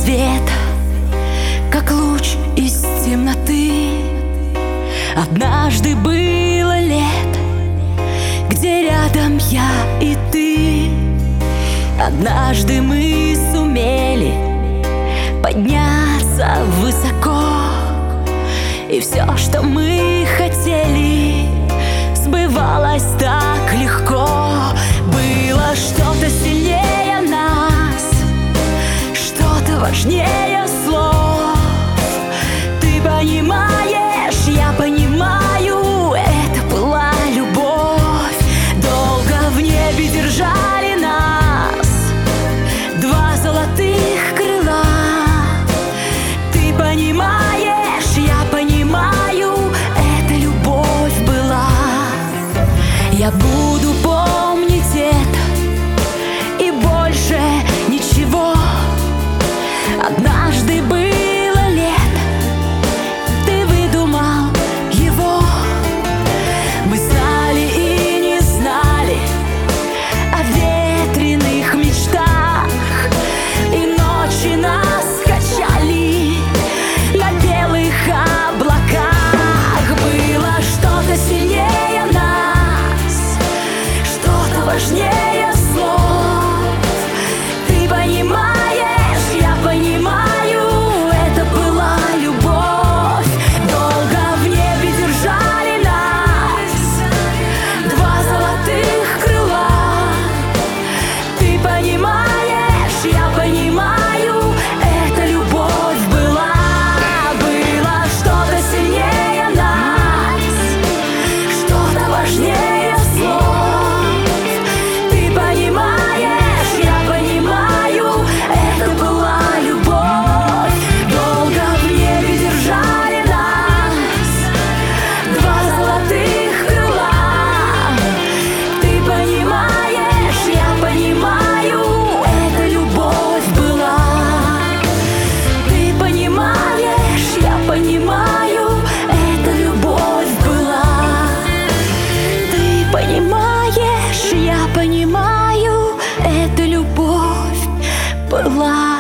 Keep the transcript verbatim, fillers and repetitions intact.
свет, как луч из темноты. Однажды было лето, где рядом я и ты. Однажды мы сумели подняться высоко, и все, что мы хотели, сбывалось так легко. Было что-то сильнее нас, что-то важнее слов. Ты понимаешь, я понимаю, это была любовь. Долго в небе держали нас два золотых крыла. Ты понимаешь, я понимаю, это любовь была. Я буду помнить это и больше ничего. Однажды было лето, ты выдумал его. Мы знали и не знали о ветреных мечтах, и ночи нас качали на белых облаках. Было что-то сильнее нас, что-то важнее слов. Ты понимаешь, я понимаю, это была любовь. Долго в небе держали нас два золотых крыла. Ты понимаешь, я понимаю, это любовь была. Было что-то сильнее нас, что-то важнее слов. Ты понимаешь, я понимаю, это была любовь. Долго в небе держали нас два золотых крыла. Ты понимаешь, я понимаю, это любовь была. Ты понимаешь, я понимаю, это любовь была. Ты понимаешь, я понимаю, это любовь была.